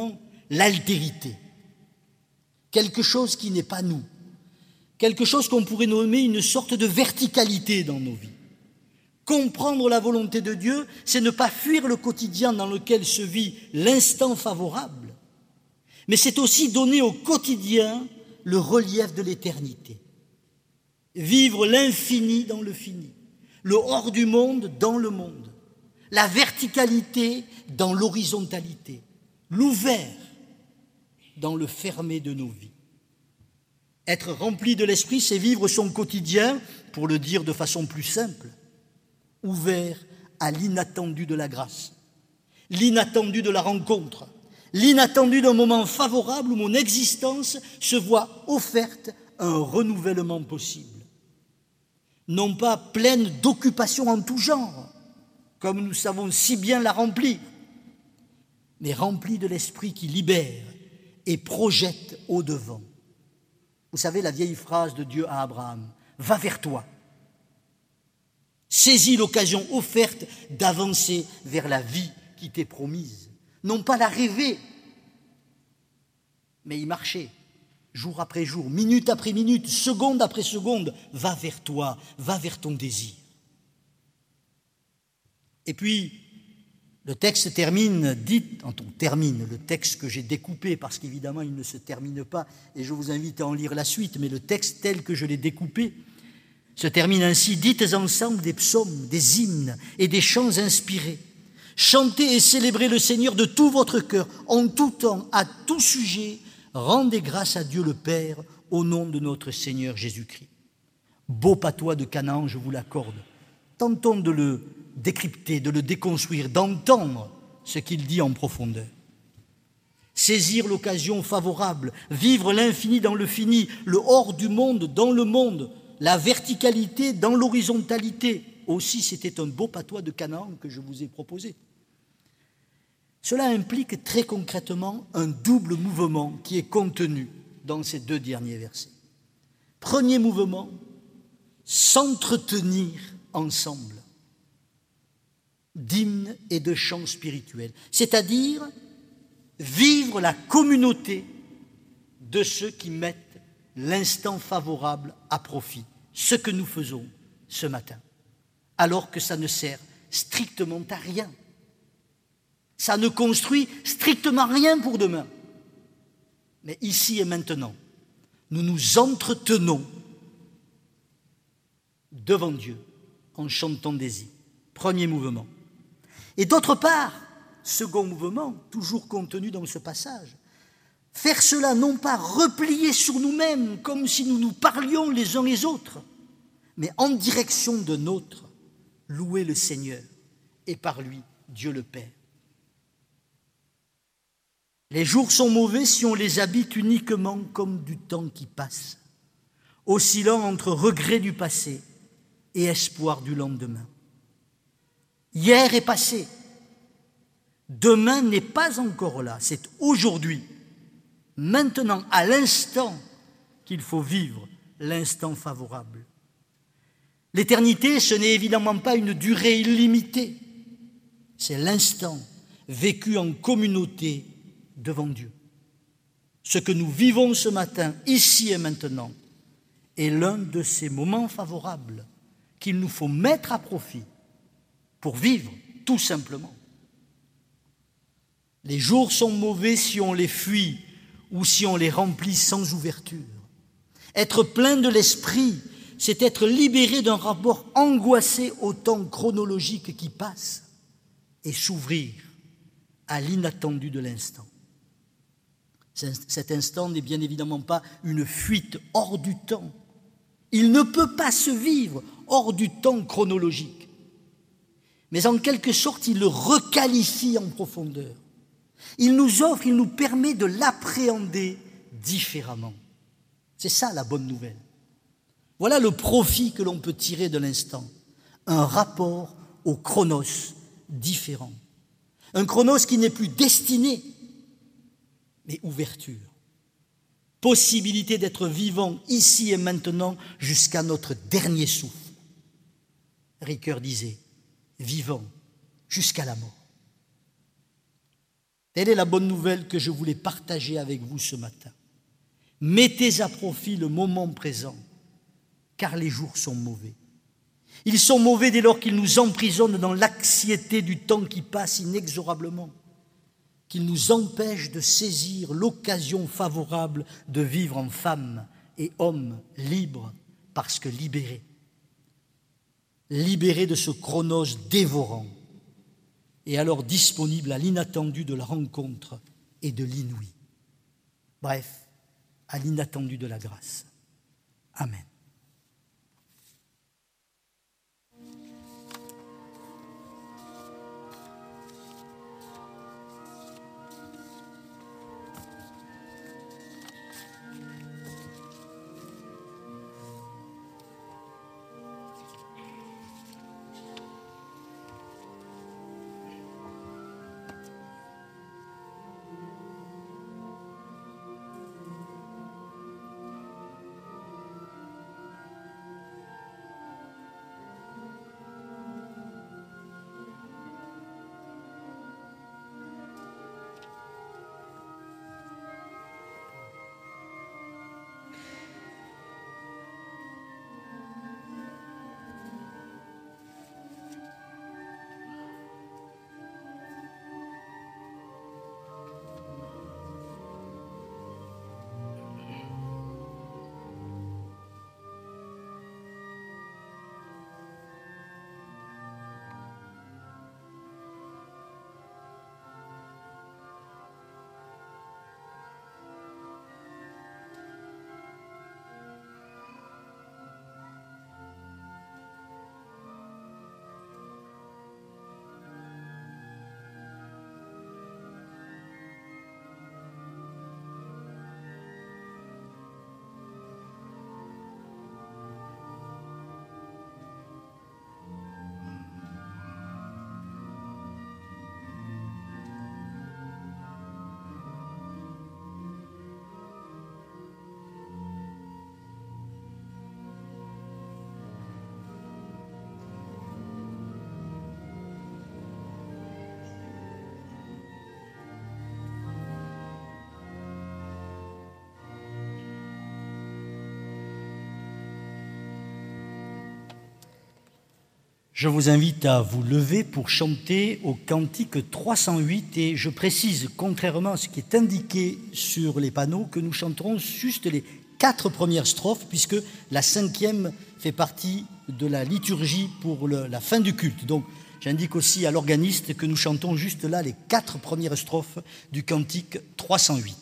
l'altérité, quelque chose qui n'est pas nous, quelque chose qu'on pourrait nommer une sorte de verticalité dans nos vies. Comprendre la volonté de Dieu, c'est ne pas fuir le quotidien dans lequel se vit l'instant favorable, mais c'est aussi donner au quotidien le relief de l'éternité. Vivre l'infini dans le fini, le hors du monde dans le monde, la verticalité dans l'horizontalité, l'ouvert dans le fermé de nos vies. Être rempli de l'esprit, c'est vivre son quotidien, pour le dire de façon plus simple, ouvert à l'inattendu de la grâce, l'inattendu de la rencontre, l'inattendu d'un moment favorable où mon existence se voit offerte un renouvellement possible. Non pas pleine d'occupations en tout genre, comme nous savons si bien la remplir, mais remplie de l'esprit qui libère et projette au-devant. Vous savez la vieille phrase de Dieu à Abraham, « Va vers toi ». Saisis l'occasion offerte d'avancer vers la vie qui t'est promise. Non pas la rêver, mais y marcher, jour après jour, minute après minute, seconde après seconde. Va vers toi, va vers ton désir. Et puis, le texte termine, dit, on termine le texte que j'ai découpé, parce qu'évidemment il ne se termine pas, et je vous invite à en lire la suite, mais le texte tel que je l'ai découpé se termine ainsi. Dites ensemble des psaumes, des hymnes et des chants inspirés. Chantez et célébrez le Seigneur de tout votre cœur, en tout temps, à tout sujet. Rendez grâce à Dieu le Père, au nom de notre Seigneur Jésus-Christ. Beau patois de Canaan, je vous l'accorde. Tentons de le décrypter, de le déconstruire, d'entendre ce qu'il dit en profondeur. Saisir l'occasion favorable, vivre l'infini dans le fini, le hors du monde dans le monde, la verticalité dans l'horizontalité. Aussi, c'était un beau patois de Canaan que je vous ai proposé. Cela implique très concrètement un double mouvement qui est contenu dans ces deux derniers versets. Premier mouvement, s'entretenir ensemble d'hymnes et de chants spirituels, c'est-à-dire vivre la communauté de ceux qui mettent l'instant favorable à profit, ce que nous faisons ce matin, alors que ça ne sert strictement à rien. Ça ne construit strictement rien pour demain. Mais ici et maintenant, nous nous entretenons devant Dieu en chantant des hymnes. Premier mouvement. Et d'autre part, second mouvement, toujours contenu dans ce passage, faire cela non pas replier sur nous-mêmes comme si nous nous parlions les uns les autres, mais en direction de notre, louer le Seigneur et par lui Dieu le Père. Les jours sont mauvais si on les habite uniquement comme du temps qui passe, oscillant entre regret du passé et espoir du lendemain. Hier est passé, demain n'est pas encore là, c'est aujourd'hui, maintenant, à l'instant, qu'il faut vivre l'instant favorable. L'éternité, ce n'est évidemment pas une durée illimitée, c'est l'instant vécu en communauté devant Dieu. Ce que nous vivons ce matin, ici et maintenant, est l'un de ces moments favorables qu'il nous faut mettre à profit pour vivre, tout simplement. Les jours sont mauvais si on les fuit ou si on les remplit sans ouverture. Être plein de l'esprit, c'est être libéré d'un rapport angoissé au temps chronologique qui passe et s'ouvrir à l'inattendu de l'instant. Cet instant n'est bien évidemment pas une fuite hors du temps. Il ne peut pas se vivre hors du temps chronologique. Mais en quelque sorte, il le requalifie en profondeur. Il nous offre, il nous permet de l'appréhender différemment. C'est ça la bonne nouvelle. Voilà le profit que l'on peut tirer de l'instant. Un rapport au chronos différent. Un chronos qui n'est plus destiné, mais ouverture. Possibilité d'être vivant ici et maintenant jusqu'à notre dernier souffle. Ricoeur disait, vivant jusqu'à la mort. Telle est la bonne nouvelle que je voulais partager avec vous ce matin. Mettez à profit le moment présent, car les jours sont mauvais. Ils sont mauvais dès lors qu'ils nous emprisonnent dans l'anxiété du temps qui passe inexorablement, qu'ils nous empêchent de saisir l'occasion favorable de vivre en femmes et hommes libres, parce que libérés. Libérés de ce chronos dévorant, et alors disponibles à l'inattendu de la rencontre et de l'inouï. Bref, à l'inattendu de la grâce. Amen. Je vous invite à vous lever pour chanter au cantique trois cent huit et je précise, contrairement à ce qui est indiqué sur les panneaux, que nous chanterons juste les quatre premières strophes puisque la cinquième fait partie de la liturgie pour le, la fin du culte. Donc j'indique aussi à l'organiste que nous chantons juste là les quatre premières strophes du cantique trois cent huit.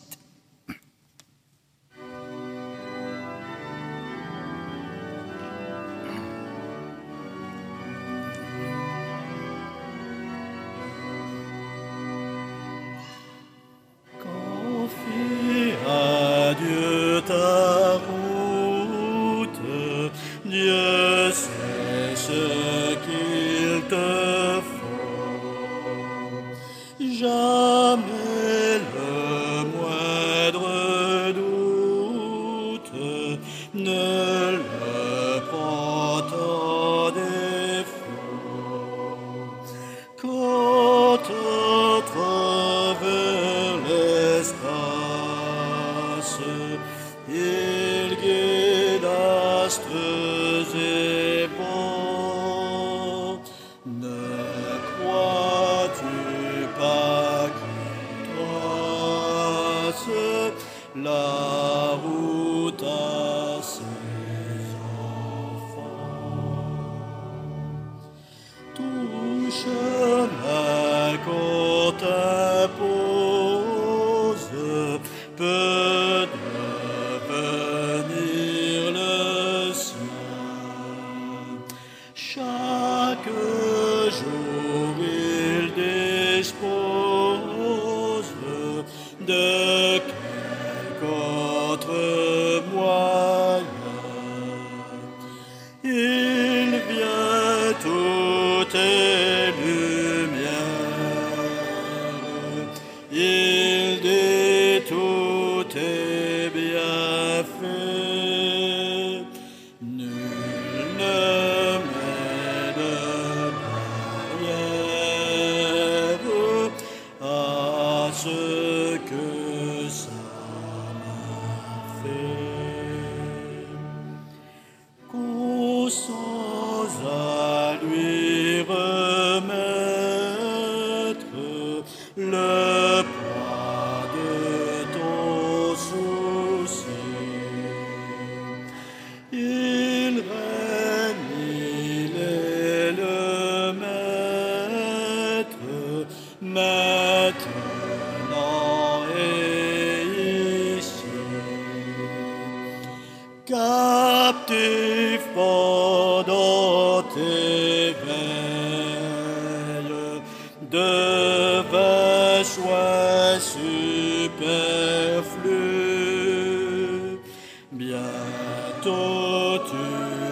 Ce vive pendant tes veilles de vains soins superflus. Bientôt tu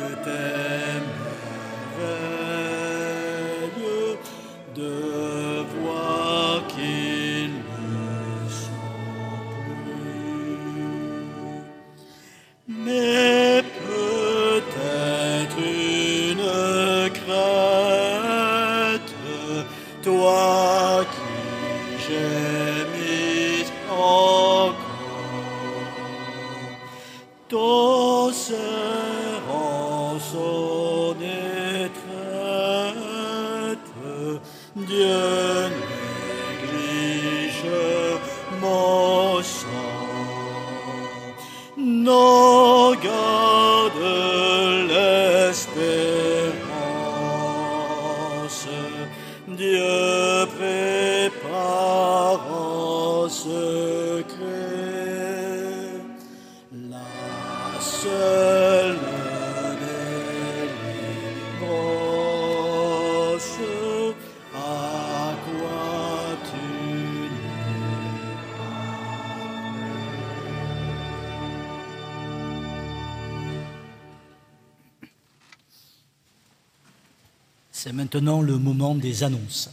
t'émerveilles de voir qu'ils ne sont plus. Mais peut-être une crainte, toi qui gémis encore, ton sœur en son étreinte, Dieu néglige mon sang. Non, garde l'espérance, Dieu prépare en secret la seule délivrance à quoi tu n'es C'est maintenant le moment des annonces.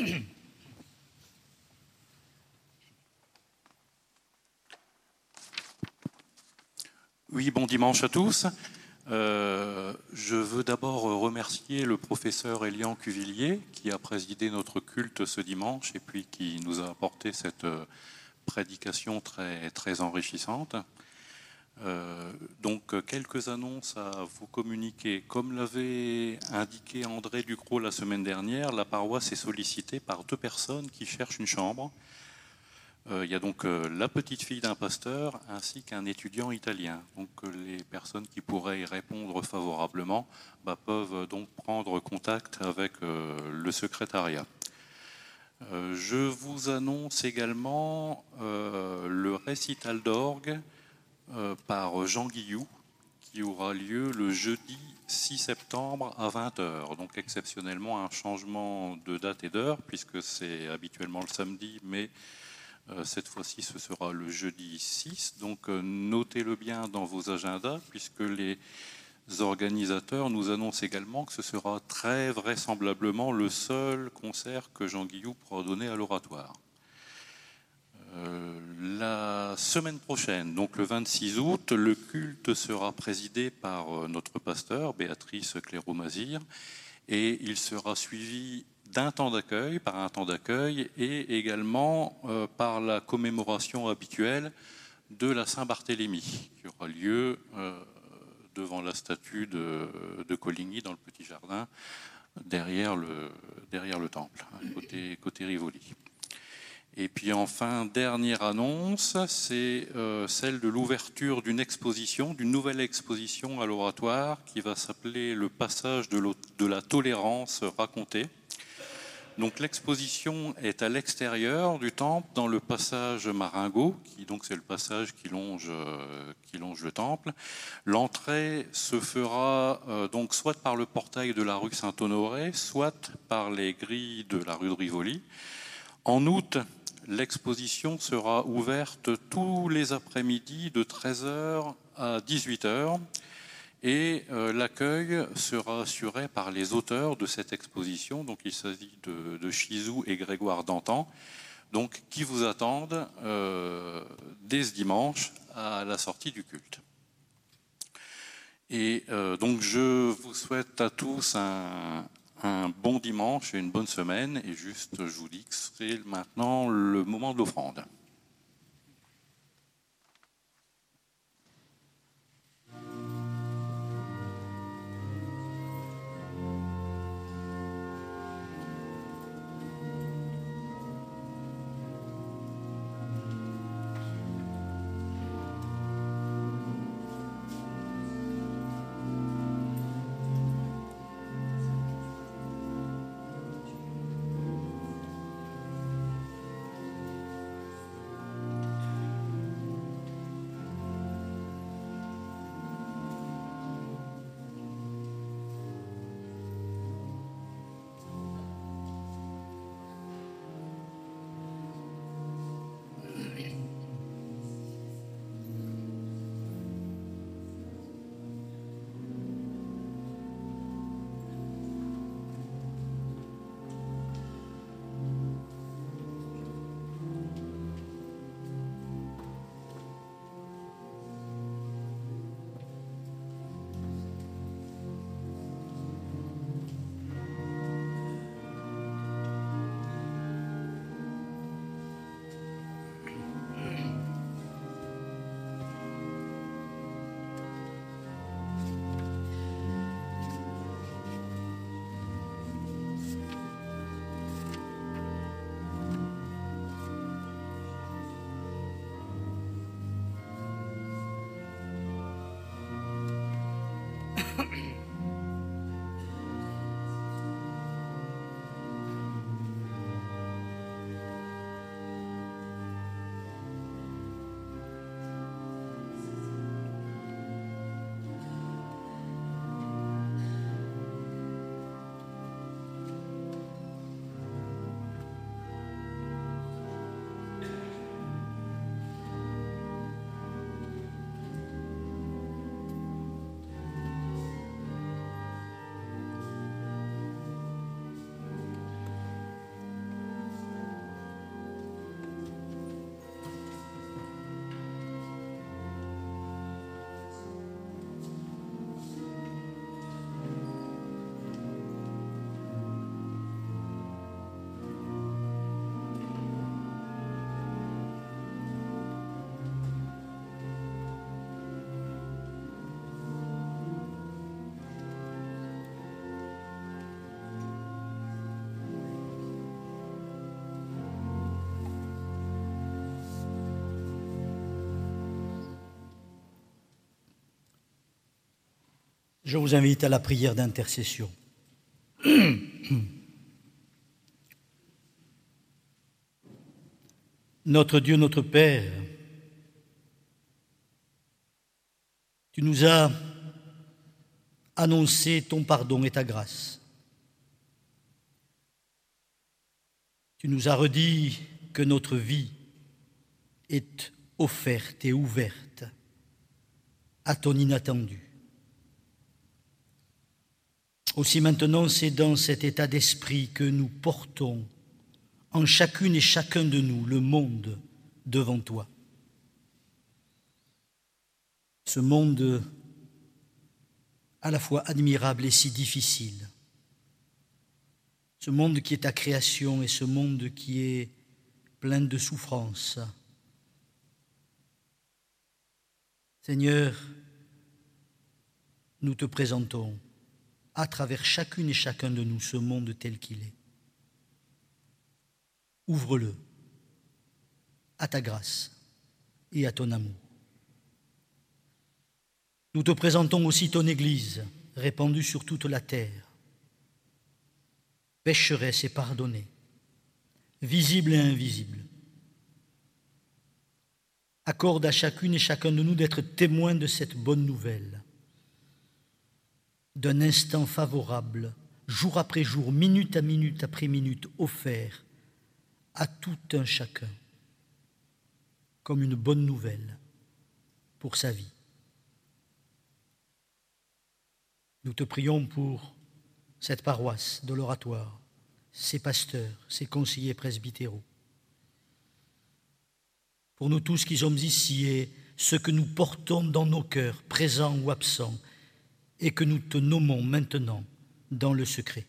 Oui, bon dimanche à tous. Euh, je veux d'abord remercier le professeur Élian Cuvillier qui a présidé notre culte ce dimanche et puis qui nous a apporté cette prédication très, très enrichissante. Euh, donc, quelques annonces à vous communiquer. Comme l'avait indiqué André Ducrot la semaine dernière, la paroisse est sollicitée par deux personnes qui cherchent une chambre. Euh, il y a donc euh, la petite fille d'un pasteur ainsi qu'un étudiant italien. Donc, euh, les personnes qui pourraient y répondre favorablement bah, peuvent donc prendre contact avec euh, le secrétariat. Euh, je vous annonce également euh, le récital d'orgue Euh, par Jean Guillou, qui aura lieu le jeudi six septembre à vingt heures. Donc exceptionnellement un changement de date et d'heure, puisque c'est habituellement le samedi, mais euh, cette fois-ci ce sera le jeudi six. Donc euh, notez-le bien dans vos agendas, puisque les organisateurs nous annoncent également que ce sera très vraisemblablement le seul concert que Jean Guillou pourra donner à l'oratoire. Euh, la semaine prochaine, donc le vingt-six août, le culte sera présidé par euh, notre pasteur, Béatrice Cléro-Mazir, et il sera suivi d'un temps d'accueil, par un temps d'accueil, et également euh, par la commémoration habituelle de la Saint-Barthélemy, qui aura lieu euh, devant la statue de, de Coligny, dans le petit jardin, derrière le, derrière le temple, côté, côté Rivoli. Et puis enfin, dernière annonce, c'est euh, celle de l'ouverture d'une exposition, d'une nouvelle exposition à l'oratoire qui va s'appeler Le passage de, de la tolérance racontée. Donc l'exposition est à l'extérieur du temple, dans le passage Maringot, qui donc c'est le passage qui longe, euh, qui longe le temple. L'entrée se fera euh, donc soit par le portail de la rue Saint-Honoré, soit par les grilles de la rue de Rivoli. En août, l'exposition sera ouverte tous les après-midi de treize heures à dix-huit heures et euh, l'accueil sera assuré par les auteurs de cette exposition. Donc il s'agit de, de Chizou et Grégoire Dantan, donc qui vous attendent euh, dès ce dimanche à la sortie du culte. Et euh, donc je vous souhaite à tous un un bon dimanche et une bonne semaine. Et juste, je vous dis que c'est maintenant le moment de l'offrande. Je vous invite à la prière d'intercession. Notre Dieu, notre Père, tu nous as annoncé ton pardon et ta grâce. Tu nous as redit que notre vie est offerte et ouverte à ton inattendu. Aussi maintenant, c'est dans cet état d'esprit que nous portons en chacune et chacun de nous le monde devant toi. Ce monde à la fois admirable et si difficile. Ce monde qui est ta création et ce monde qui est plein de souffrances. Seigneur, nous te présentons à travers chacune et chacun de nous ce monde tel qu'il est. Ouvre-le à ta grâce et à ton amour. Nous te présentons aussi ton Église répandue sur toute la terre, pécheresse et pardonnée, visible et invisible. Accorde à chacune et chacun de nous d'être témoins de cette bonne nouvelle, d'un instant favorable, jour après jour, minute à minute après minute, offert à tout un chacun, comme une bonne nouvelle pour sa vie. Nous te prions pour cette paroisse de l'Oratoire, ses pasteurs, ses conseillers presbytéraux, pour nous tous qui sommes ici et ceux que nous portons dans nos cœurs, présents ou absents, et que nous te nommons maintenant dans le secret.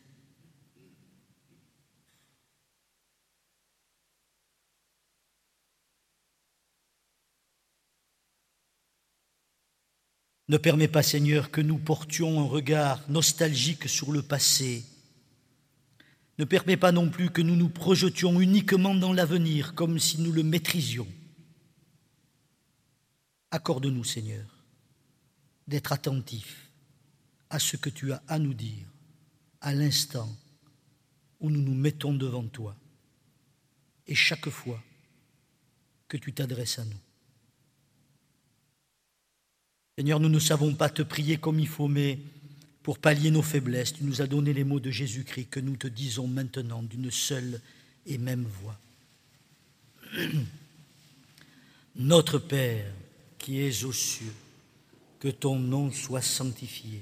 Ne permets pas, Seigneur, que nous portions un regard nostalgique sur le passé. Ne permets pas non plus que nous nous projetions uniquement dans l'avenir, comme si nous le maîtrisions. Accorde-nous, Seigneur, d'être attentifs à ce que tu as à nous dire à l'instant où nous nous mettons devant toi et chaque fois que tu t'adresses à nous. Seigneur, nous ne savons pas te prier comme il faut, mais pour pallier nos faiblesses, tu nous as donné les mots de Jésus-Christ que nous te disons maintenant d'une seule et même voix. Notre Père qui es aux cieux, que ton nom soit sanctifié.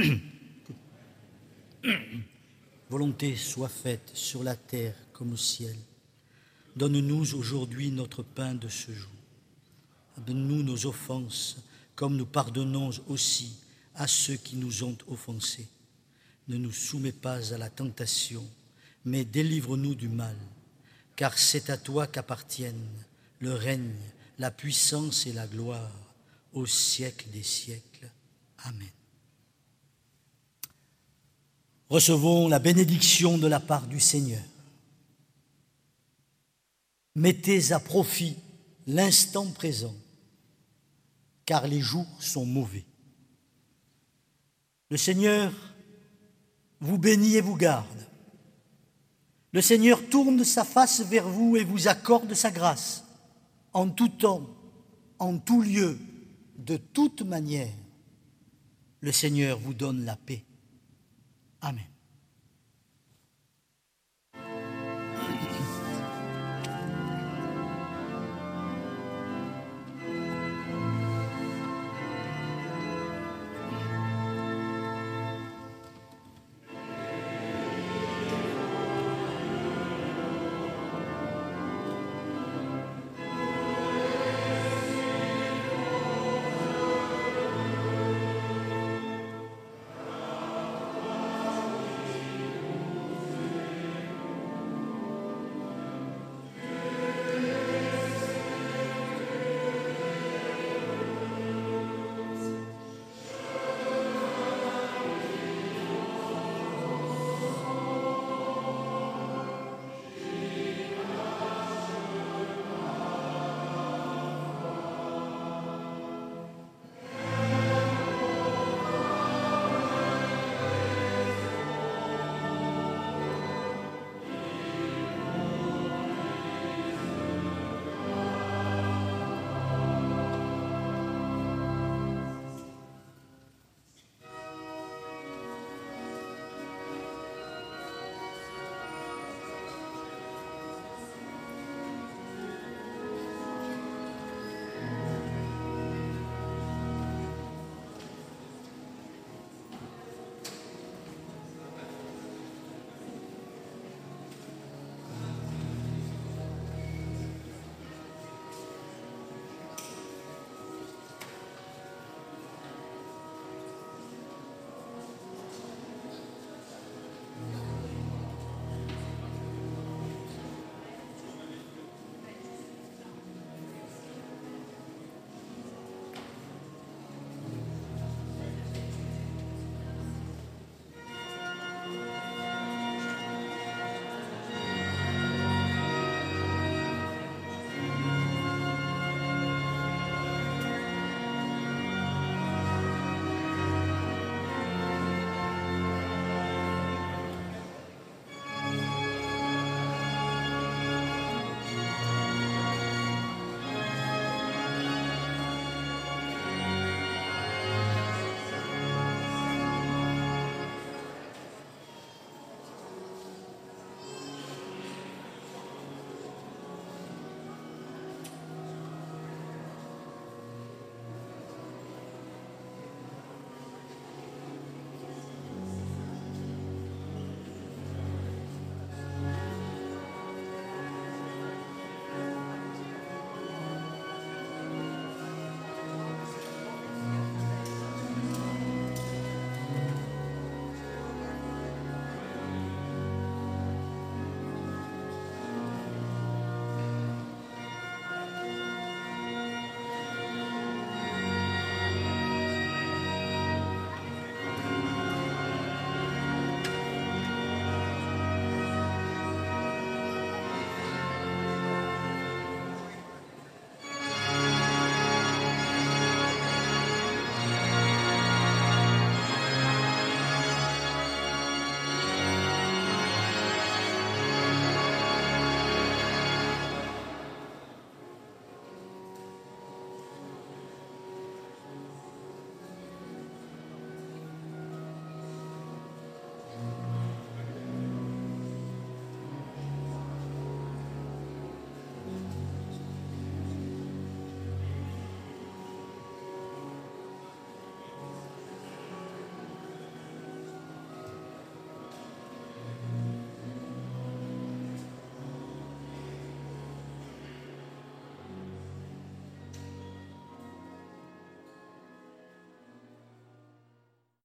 Volonté soit faite sur la terre comme au ciel. Donne-nous aujourd'hui notre pain de ce jour. Pardonne-nous nos offenses, comme nous pardonnons aussi à ceux qui nous ont offensés. Ne nous soumets pas à la tentation, mais délivre-nous du mal, car c'est à toi qu'appartiennent le règne, la puissance et la gloire au siècle des siècles. Amen. Recevons la bénédiction de la part du Seigneur. Mettez à profit l'instant présent, car les jours sont mauvais. Le Seigneur vous bénit et vous garde. Le Seigneur tourne sa face vers vous et vous accorde sa grâce, en tout temps, en tout lieu, de toute manière. Le Seigneur vous donne la paix. Amen.